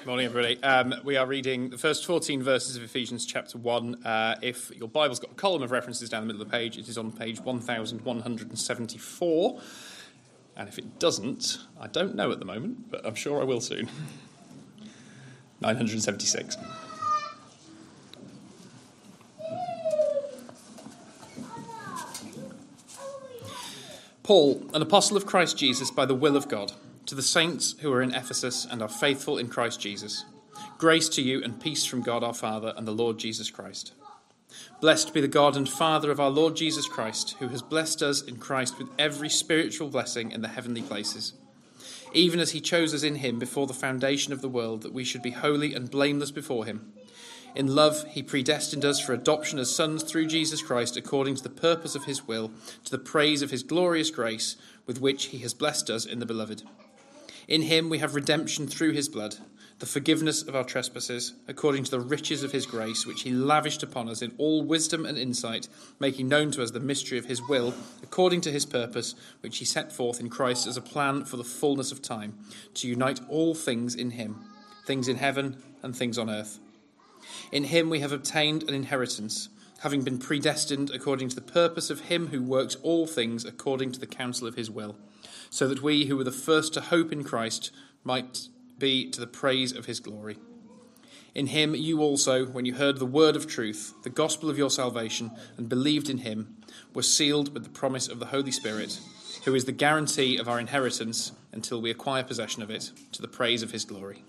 Morning, everybody. We are reading the first 14 verses of Ephesians chapter 1. If your Bible's got a column of references down the middle of the page, it is on page 1174. And if it doesn't, I don't know at the moment, but I'm sure I will soon. 976. Paul, an apostle of Christ Jesus by the will of God, to the saints who are in Ephesus and are faithful in Christ Jesus. Grace to you and peace from God our Father and the Lord Jesus Christ. Blessed be the God and Father of our Lord Jesus Christ, who has blessed us in Christ with every spiritual blessing in the heavenly places, even as he chose us in him before the foundation of the world, that we should be holy and blameless before him. In love, he predestined us for adoption as sons through Jesus Christ, according to the purpose of his will, to the praise of his glorious grace, with which he has blessed us in the beloved. In him we have redemption through his blood, the forgiveness of our trespasses, according to the riches of his grace, which he lavished upon us in all wisdom and insight, making known to us the mystery of his will, according to his purpose, which he set forth in Christ as a plan for the fullness of time, to unite all things in him, things in heaven and things on earth. In him we have obtained an inheritance, having been predestined according to the purpose of him who works all things according to the counsel of his will, so that we who were the first to hope in Christ might be to the praise of his glory. In him you also, when you heard the word of truth, the gospel of your salvation, and believed in him, were sealed with the promise of the Holy Spirit, who is the guarantee of our inheritance until we acquire possession of it, to the praise of his glory.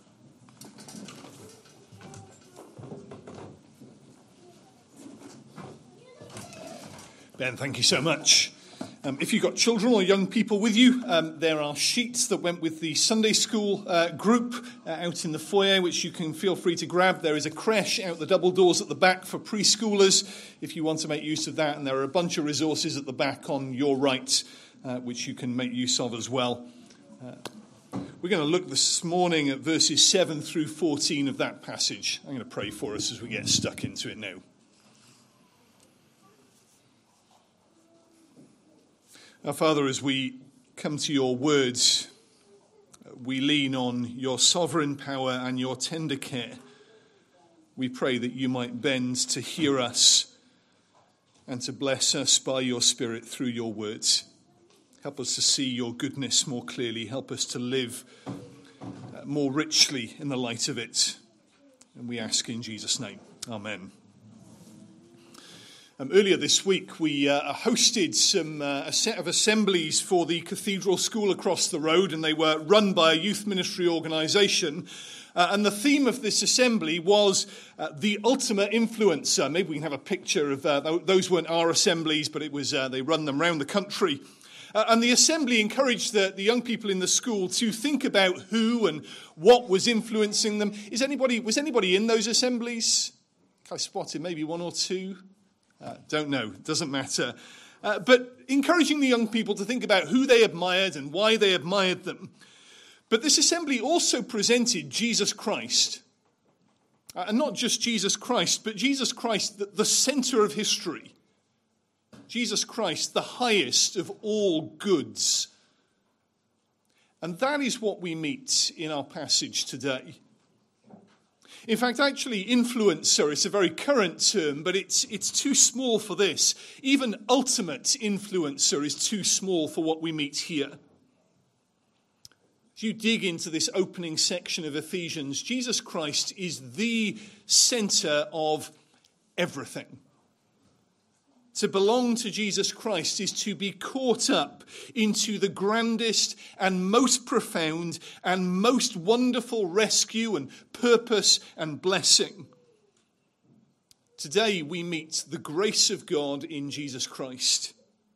Ben, thank you so much. If you've got children or young people with you, there are sheets that went with the Sunday school group out in the foyer, which you can feel free to grab. There is a creche out the double doors at the back for preschoolers, if you want to make use of that. And there are a bunch of resources at the back on your right, which you can make use of as well. We're going to look this morning at verses 7 through 14 of that passage. I'm going to pray for us as we get stuck into it now. Our Father, as we come to your words, we lean on your sovereign power and your tender care. We pray that you might bend to hear us and to bless us by your Spirit through your words. Help us to see your goodness more clearly. Help us to live more richly in the light of it. And we ask in Jesus' name. Amen. Earlier this week, we hosted a set of assemblies for the cathedral school across the road, and they were run by a youth ministry organisation. And the theme of this assembly was the ultimate influencer. Maybe we can have a picture of those weren't our assemblies, but it was they run them around the country. And the assembly encouraged the young people in the school to think about who and what was influencing them. Was anybody in those assemblies? I spotted maybe one or two. Don't know, doesn't matter. But encouraging the young people to think about who they admired and why they admired them. But this assembly also presented Jesus Christ. And not just Jesus Christ, but Jesus Christ, the centre of history. Jesus Christ, the highest of all goods. And that is what we meet in our passage today. In fact, actually, influencer is a very current term, but it's too small for this. Even ultimate influencer is too small for what we meet here. As you dig into this opening section of Ephesians, Jesus Christ is the centre of everything. To belong to Jesus Christ is to be caught up into the grandest and most profound and most wonderful rescue and purpose and blessing. Today we meet the grace of God in Jesus Christ.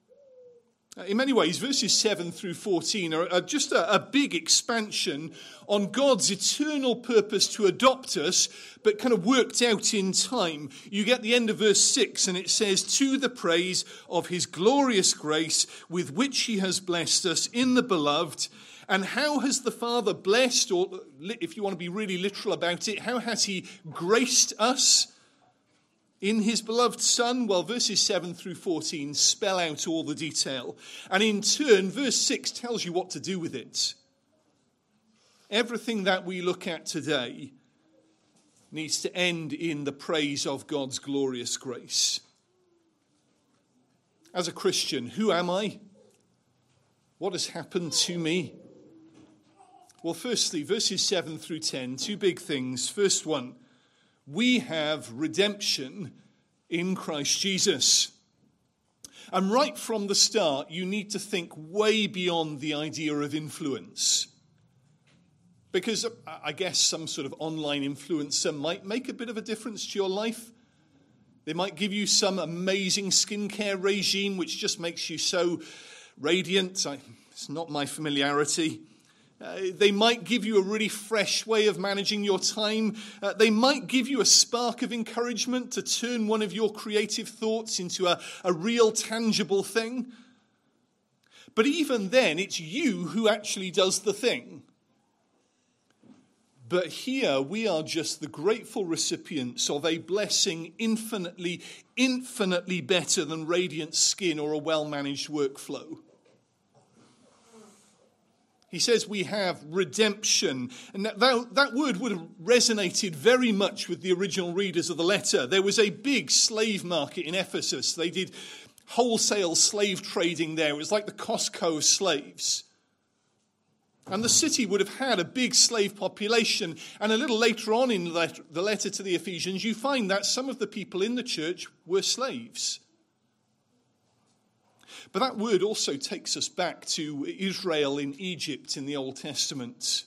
In many ways, verses 7 through 14 are just a big expansion on God's eternal purpose to adopt us, but kind of worked out in time. You get the end of verse 6, and it says, "To the praise of his glorious grace, with which he has blessed us in the beloved." And how has the Father blessed, or if you want to be really literal about it, how has he graced us? In his beloved Son? Well, verses 7 through 14 spell out all the detail. And in turn, verse 6 tells you what to do with it. Everything that we look at today needs to end in the praise of God's glorious grace. As a Christian, who am I? What has happened to me? Well, firstly, verses 7 through 10, two big things. First one, we have redemption in Christ Jesus. And right from the start, you need to think way beyond the idea of influence. Because I guess some sort of online influencer might make a bit of a difference to your life. They might give you some amazing skincare regime which just makes you so radiant. It's not my familiarity. They might give you a really fresh way of managing your time. They might give you a spark of encouragement to turn one of your creative thoughts into a real tangible thing. But even then, it's you who actually does the thing. But here we are just the grateful recipients of a blessing infinitely, infinitely better than radiant skin or a well-managed workflow. He says we have redemption. And that word would have resonated very much with the original readers of the letter. There was a big slave market in Ephesus. They did wholesale slave trading there. It was like the Costco of slaves. And the city would have had a big slave population. And a little later on in the letter to the Ephesians, you find that some of the people in the church were slaves. But that word also takes us back to Israel in Egypt in the Old Testament.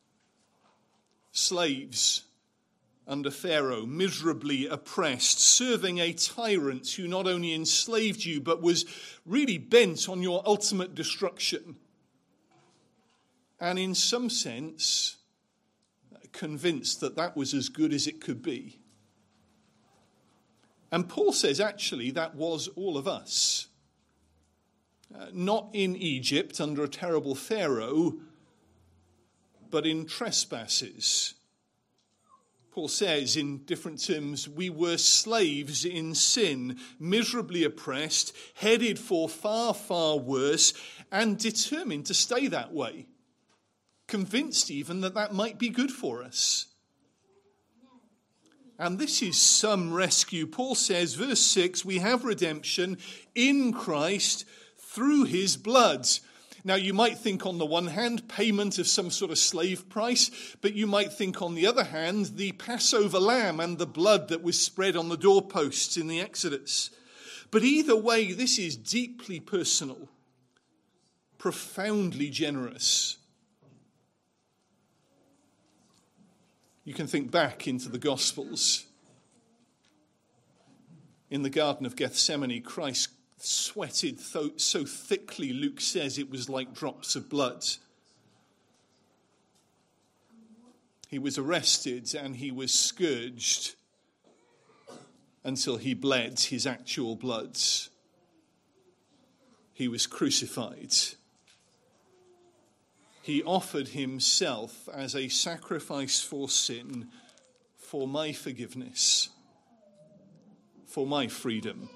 Slaves under Pharaoh, miserably oppressed, serving a tyrant who not only enslaved you, but was really bent on your ultimate destruction. And in some sense, convinced that that was as good as it could be. And Paul says, actually, that was all of us. Not in Egypt under a terrible Pharaoh, but in trespasses. Paul says in different terms, we were slaves in sin, miserably oppressed, headed for far, far worse, and determined to stay that way. Convinced even that that might be good for us. And this is some rescue. Paul says, verse 6, we have redemption in Christ through his blood. Now, you might think on the one hand, payment of some sort of slave price, but you might think on the other hand, the Passover lamb and the blood that was spread on the doorposts in the Exodus. But either way, this is deeply personal, profoundly generous. You can think back into the Gospels. In the Garden of Gethsemane, Christ sweated so thickly, Luke says, it was like drops of blood. He was arrested and he was scourged until he bled his actual blood. He was crucified. He offered himself as a sacrifice for sin, for my forgiveness, for my freedom.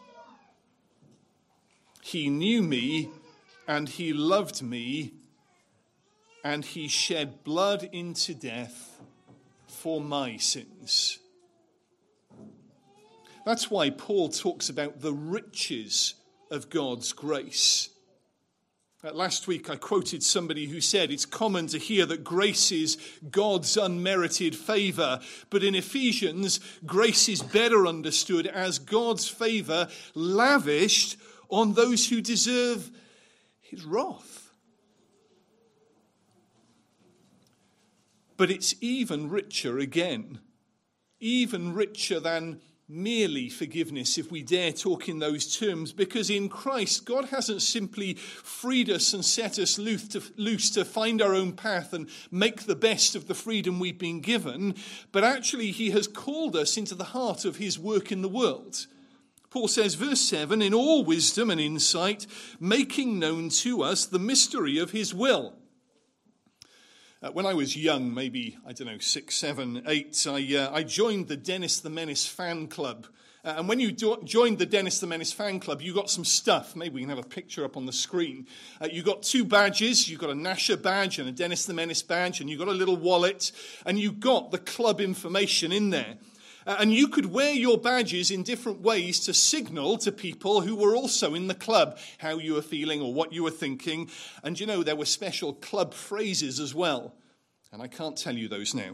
He knew me and he loved me and he shed blood into death for my sins. That's why Paul talks about the riches of God's grace. Last week I quoted somebody who said it's common to hear that grace is God's unmerited favour, but in Ephesians, grace is better understood as God's favour lavished on those who deserve his wrath. But it's even richer again, even richer than merely forgiveness, if we dare talk in those terms, because in Christ, God hasn't simply freed us and set us loose to find our own path and make the best of the freedom we've been given, but actually he has called us into the heart of his work in the world. Paul says, verse 7, in all wisdom and insight, making known to us the mystery of his will. When I was young, maybe, 6, 7, 8, I joined the Dennis the Menace fan club. And when you joined the Dennis the Menace fan club, you got some stuff. Maybe we can have a picture up on the screen. You got 2 badges. You got a Nasher badge and a Dennis the Menace badge, and you got a little wallet, and you got the club information in there. And you could wear your badges in different ways to signal to people who were also in the club how you were feeling or what you were thinking. And there were special club phrases as well. And I can't tell you those now.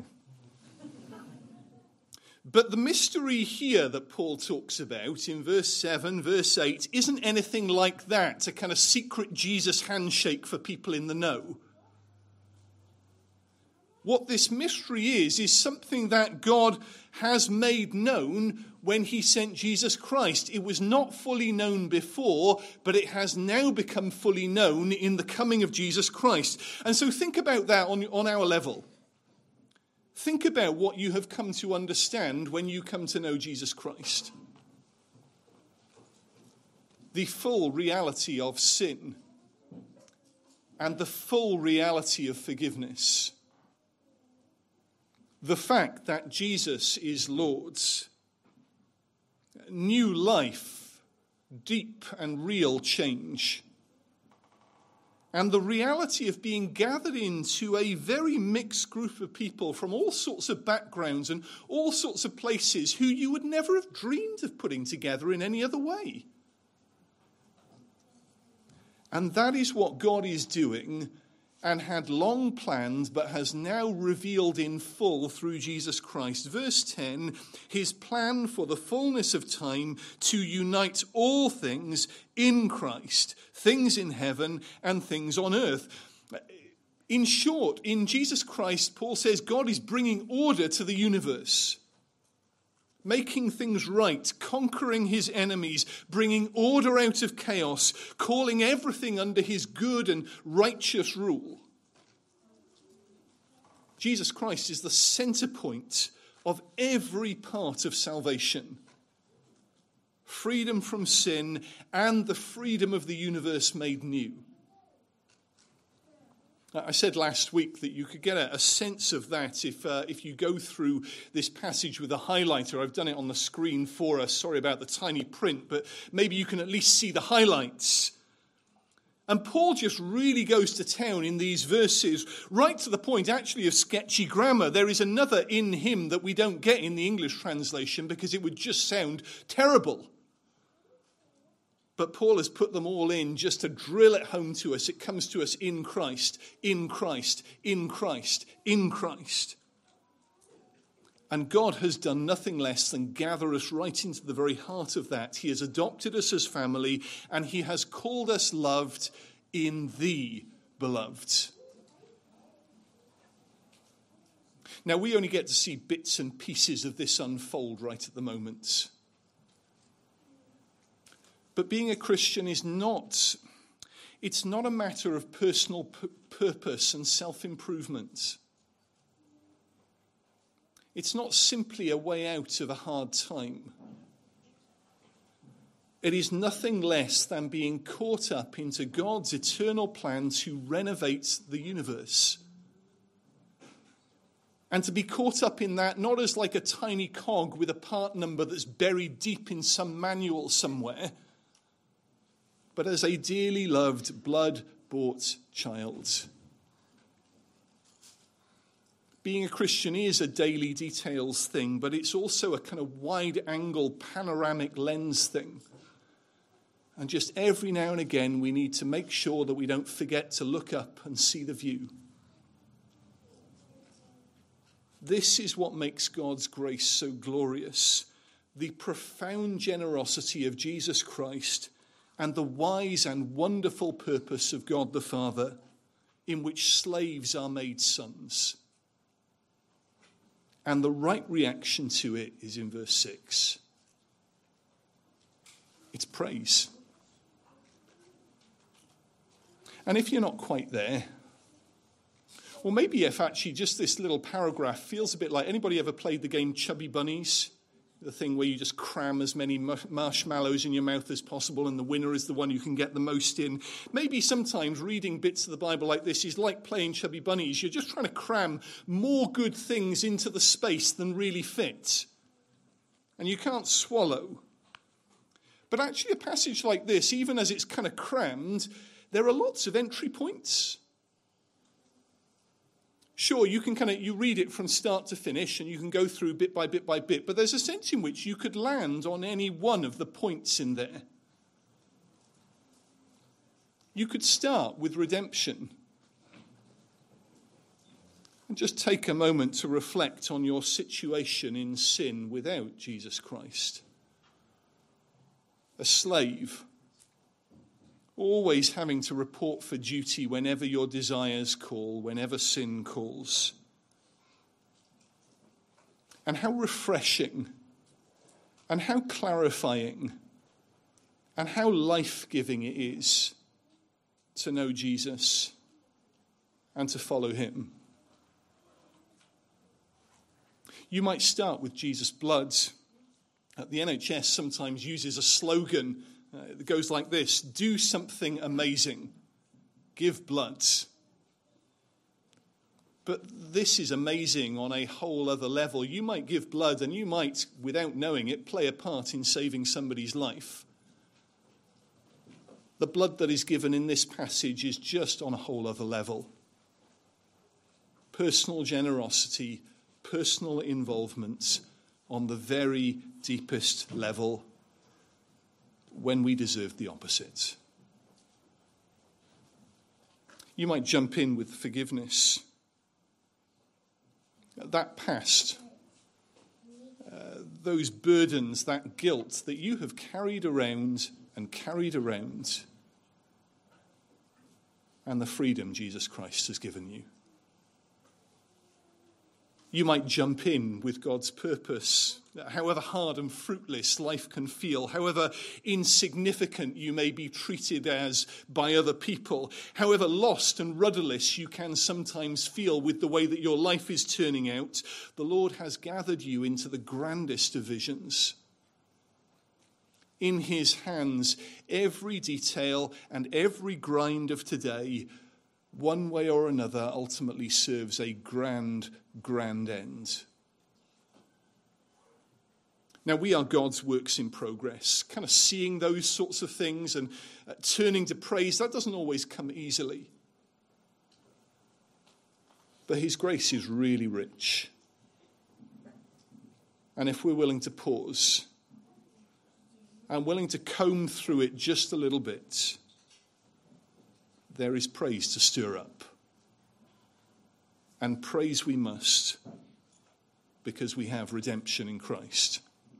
But the mystery here that Paul talks about in verse 7, verse 8, isn't anything like that, a kind of secret Jesus handshake for people in the know. What this mystery is something that God has made known when he sent Jesus Christ. It was not fully known before, but it has now become fully known in the coming of Jesus Christ. And so think about that on our level. Think about what you have come to understand when you come to know Jesus Christ. The full reality of sin and the full reality of forgiveness. The fact that Jesus is Lord. New life, deep and real change. And the reality of being gathered into a very mixed group of people from all sorts of backgrounds and all sorts of places who you would never have dreamed of putting together in any other way. And that is what God is doing and had long planned, but has now revealed in full through Jesus Christ. Verse 10, his plan for the fullness of time to unite all things in Christ, things in heaven and things on earth. In short, in Jesus Christ, Paul says God is bringing order to the universe, making things right, conquering his enemies, bringing order out of chaos, calling everything under his good and righteous rule. Jesus Christ is the center point of every part of salvation. Freedom from sin and the freedom of the universe made new. I said last week that you could get a sense of that if you go through this passage with a highlighter. I've done it on the screen for us. Sorry about the tiny print, but maybe you can at least see the highlights. And Paul just really goes to town in these verses, right to the point actually of sketchy grammar. There is another in him that we don't get in the English translation because it would just sound terrible. But Paul has put them all in just to drill it home to us. It comes to us in Christ, in Christ, in Christ, in Christ. And God has done nothing less than gather us right into the very heart of that. He has adopted us as family, and he has called us loved in the beloved. Now, we only get to see bits and pieces of this unfold right at the moment. But being a Christian is it's not a matter of personal purpose and self-improvement. It's not simply a way out of a hard time. It is nothing less than being caught up into God's eternal plan to renovate the universe. And to be caught up in that, not as like a tiny cog with a part number that's buried deep in some manual somewhere, but as a dearly loved, blood-bought child. Being a Christian is a daily details thing, but it's also a kind of wide-angle, panoramic lens thing. And just every now and again, we need to make sure that we don't forget to look up and see the view. This is what makes God's grace so glorious. The profound generosity of Jesus Christ and the wise and wonderful purpose of God the Father, in which slaves are made sons. And the right reaction to it is in verse 6. It's praise. And if you're not quite there, or maybe if actually just this little paragraph feels a bit like, anybody ever played the game Chubby Bunnies? The thing where you just cram as many marshmallows in your mouth as possible and the winner is the one you can get the most in. Maybe sometimes reading bits of the Bible like this is like playing Chubby Bunnies. You're just trying to cram more good things into the space than really fit. and you can't swallow. But actually a passage like this, even as it's kind of crammed, there are lots of entry points. Sure, you read it from start to finish and you can go through bit by bit by bit, but there's a sense in which you could land on any one of the points in there. You could start with redemption and just take a moment to reflect on your situation in sin without Jesus Christ. A slave, always having to report for duty whenever your desires call, whenever sin calls. And how refreshing, and how clarifying, and how life-giving it is to know Jesus and to follow him. You might start with Jesus' blood. The NHS sometimes uses a slogan that goes like this: do something amazing, give blood. But this is amazing on a whole other level. You might give blood and you might, without knowing it, play a part in saving somebody's life. The blood that is given in this passage is just on a whole other level. Personal generosity, personal involvement on the very deepest level when we deserve the opposite. You might jump in with forgiveness. That past, those burdens, that guilt that you have carried around, and the freedom Jesus Christ has given you. You might jump in with God's purpose, however hard and fruitless life can feel, however insignificant you may be treated as by other people, however lost and rudderless you can sometimes feel with the way that your life is turning out. The Lord has gathered you into the grandest of visions. In his hands, every detail and every grind of today, one way or another, ultimately serves a grand end. Now, we are God's works in progress. Kind of seeing those sorts of things and turning to praise, that doesn't always come easily. But his grace is really rich. And if we're willing to pause and willing to comb through it just a little bit, there is praise to stir up. And praise we must, because we have redemption in Christ.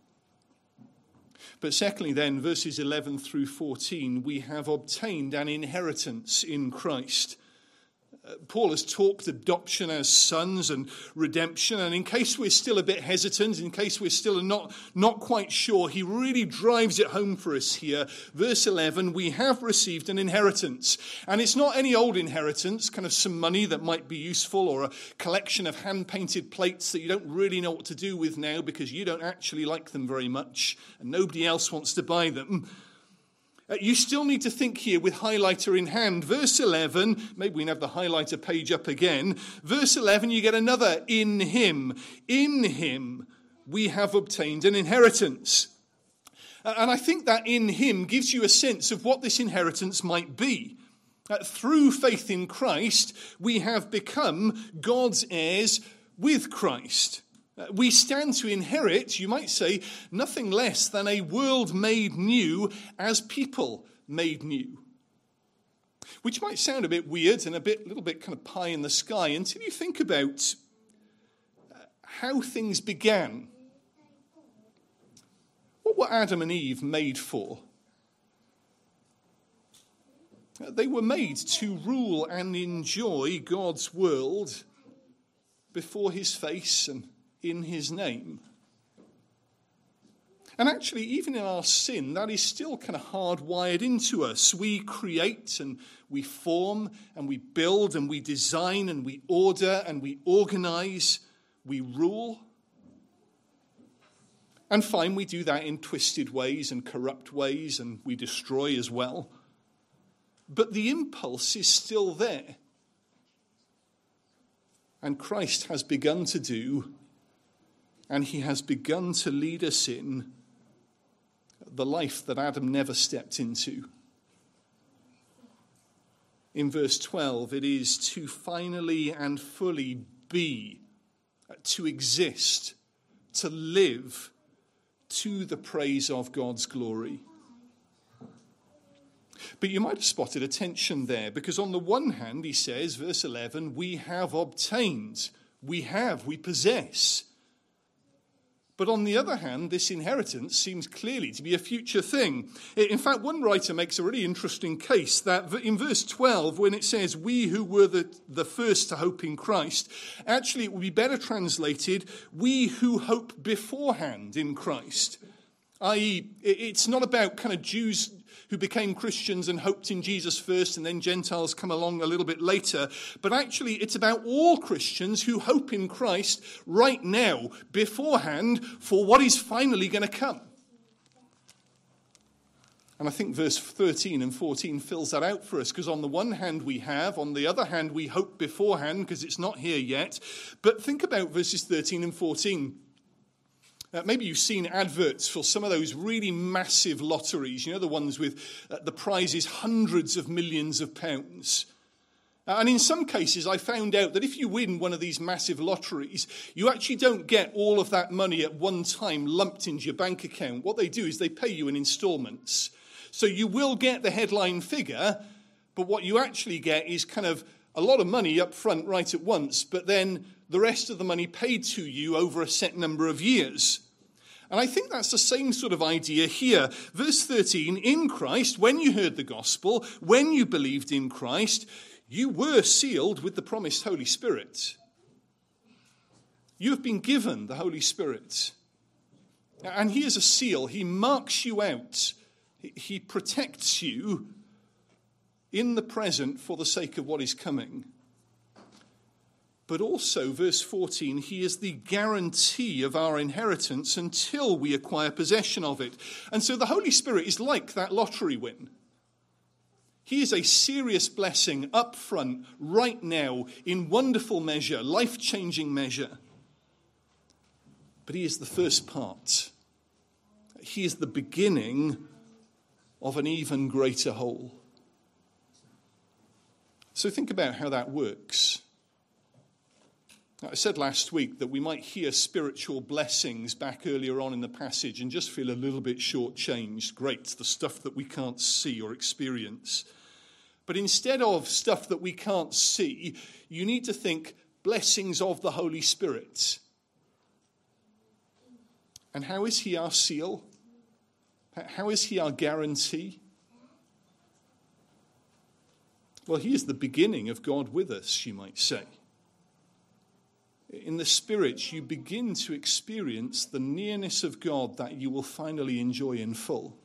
But secondly then, verses 11 through 14, we have obtained an inheritance in Christ. Paul has talked adoption as sons and redemption, and in case we're still a bit hesitant, in case we're still not quite sure, he really drives it home for us here. Verse 11, we have received an inheritance, and it's not any old inheritance, kind of some money that might be useful, or a collection of hand-painted plates that you don't really know what to do with now because you don't actually like them very much, and nobody else wants to buy them. You still need to think here with highlighter in hand. Verse 11, maybe we can have the highlighter page up again. Verse 11, you get another in him. In him we have obtained an inheritance. And I think that in him gives you a sense of what this inheritance might be. Through faith in Christ, we have become God's heirs with Christ. We stand to inherit, you might say, nothing less than a world made new as people made new. Which might sound a bit weird and a little bit kind of pie in the sky until you think about how things began. What were Adam and Eve made for? They were made to rule and enjoy God's world before his face and in his name. And actually, even in our sin, that is still kind of hardwired into us. We create and we form and we build and we design and we order and we organize, we rule. And fine, we do that in twisted ways and corrupt ways, and we destroy as well. But the impulse is still there. And Christ has begun to do And he has begun to lead us in the life that Adam never stepped into. In verse 12, it is to finally and fully be, to exist, to live to the praise of God's glory. But you might have spotted a tension there, because on the one hand, he says, verse 11, we have obtained, we possess. But on the other hand, this inheritance seems clearly to be a future thing. In fact, one writer makes a really interesting case that in verse 12, when it says, we who were the first to hope in Christ, actually it would be better translated, we who hope beforehand in Christ. I.e., it's not about kind of Jews who became Christians and hoped in Jesus first and then Gentiles come along a little bit later. But actually, it's about all Christians who hope in Christ right now, beforehand, for what is finally going to come. And I think verse 13 and 14 fills that out for us, because on the one hand we have, on the other hand we hope beforehand, because it's not here yet. But think about verses 13 and 14. Maybe you've seen adverts for some of those really massive lotteries, you know, the ones with the prizes hundreds of millions of pounds. And in some cases, I found out that if you win one of these massive lotteries, you actually don't get all of that money at one time lumped into your bank account. What they do is they pay you in installments. So you will get the headline figure, but what you actually get is kind of a lot of money up front right at once, but then the rest of the money paid to you over a set number of years. And I think that's the same sort of idea here. Verse 13, in Christ, when you heard the gospel, when you believed in Christ, you were sealed with the promised Holy Spirit. You have been given the Holy Spirit. And he is a seal. He marks you out. He protects you in the present for the sake of what is coming. But also, verse 14, he is the guarantee of our inheritance until we acquire possession of it. And so the Holy Spirit is like that lottery win. He is a serious blessing up front, right now, in wonderful measure, life-changing measure. But he is the first part. He is the beginning of an even greater whole. So think about how that works. I said last week that we might hear spiritual blessings back earlier on in the passage and just feel a little bit shortchanged. Great, the stuff that we can't see or experience. But instead of stuff that we can't see, you need to think blessings of the Holy Spirit. And how is he our seal? How is he our guarantee? Well, he is the beginning of God with us, you might say. In the Spirit, you begin to experience the nearness of God that you will finally enjoy in full.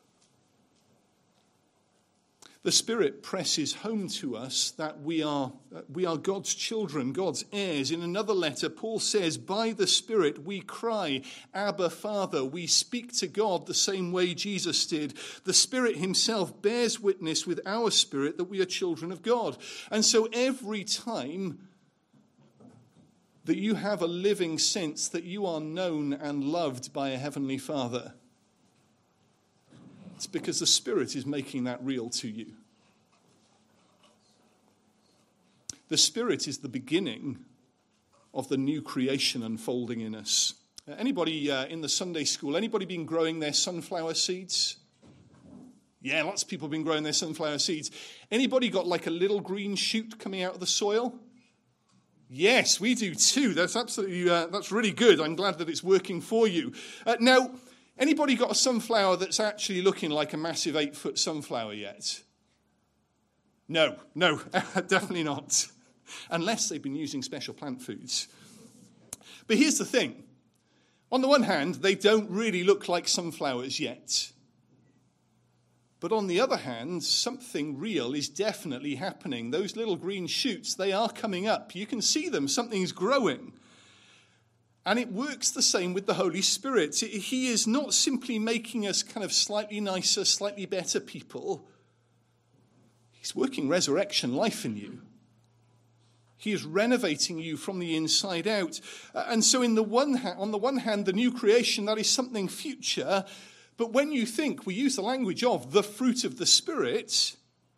The Spirit presses home to us that we are God's children, God's heirs. In another letter, Paul says, by the Spirit we cry, Abba, Father. We speak to God the same way Jesus did. The Spirit himself bears witness with our spirit that we are children of God. And so every time that you have a living sense that you are known and loved by a heavenly Father, it's because the Spirit is making that real to you. The Spirit is the beginning of the new creation unfolding in us. Anybody in the Sunday school, anybody been growing their sunflower seeds? Yeah, lots of people have been growing their sunflower seeds. Anybody got like a little green shoot coming out of the soil? Yes, we do too. That's absolutely, that's really good. I'm glad that it's working for you. Now, anybody got a sunflower that's actually looking like a massive 8-foot sunflower yet? No, definitely not. Unless they've been using special plant foods. But here's the thing. On the one hand, they don't really look like sunflowers yet. But on the other hand, something real is definitely happening. Those little green shoots, they are coming up. You can see them. Something's growing. And it works the same with the Holy Spirit. He is not simply making us kind of slightly nicer, slightly better people. He's working resurrection life in you. He is renovating you from the inside out. And so on the one hand, the new creation, that is something future. But when you think, we use the language of the fruit of the Spirit,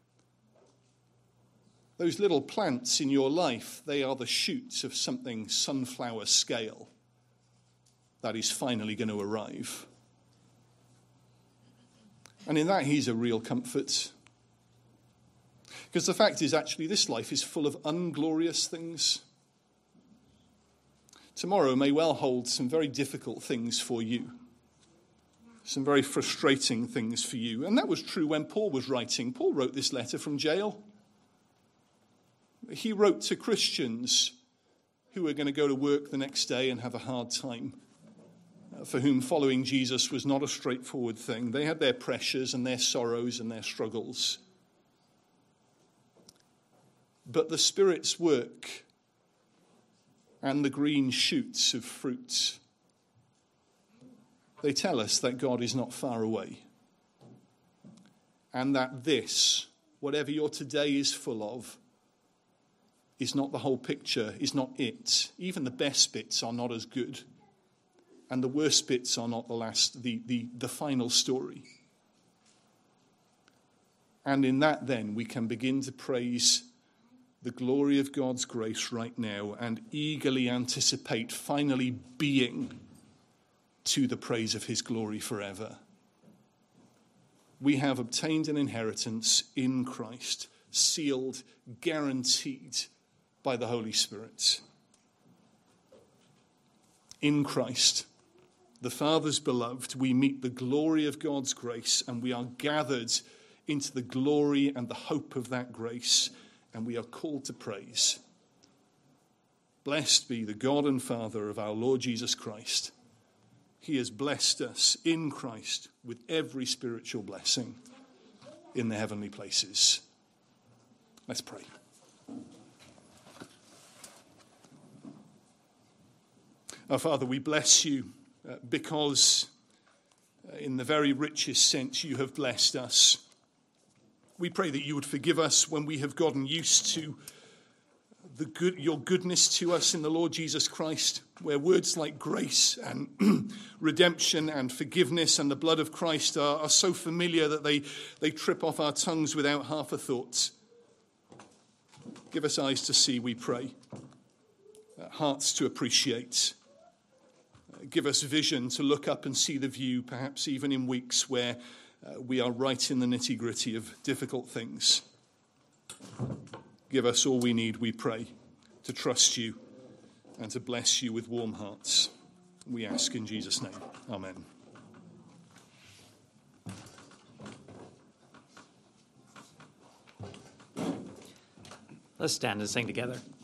those little plants in your life, they are the shoots of something sunflower scale that is finally going to arrive. And in that, he's a real comfort. Because the fact is, actually, this life is full of unglorious things. Tomorrow may well hold some very difficult things for you. Some very frustrating things for you. And that was true when Paul was writing. Paul wrote this letter from jail. He wrote to Christians who were going to go to work the next day and have a hard time, for whom following Jesus was not a straightforward thing. They had their pressures and their sorrows and their struggles. But the Spirit's work and the green shoots of fruit, they tell us that God is not far away. And that this, whatever your today is full of, is not the whole picture, is not it. Even the best bits are not as good. And the worst bits are not the final story. And in that then we can begin to praise the glory of God's grace right now and eagerly anticipate finally being to the praise of his glory forever. We have obtained an inheritance in Christ, sealed, guaranteed by the Holy Spirit. In Christ, the Father's beloved, we meet the glory of God's grace, and we are gathered into the glory and the hope of that grace, and we are called to praise. Blessed be the God and Father of our Lord Jesus Christ. He has blessed us in Christ with every spiritual blessing in the heavenly places. Let's pray. Our Father, we bless you because in the very richest sense you have blessed us. We pray that you would forgive us when we have gotten used to your goodness to us in the Lord Jesus Christ, where words like grace and redemption and forgiveness and the blood of Christ are so familiar that they trip off our tongues without half a thought. Give us eyes to see, we pray, hearts to appreciate. Give us vision to look up and see the view, perhaps even in weeks where we are right in the nitty-gritty of difficult things. Give us all we need, we pray, to trust you and to bless you with warm hearts. We ask in Jesus' name. Amen. Let's stand and sing together.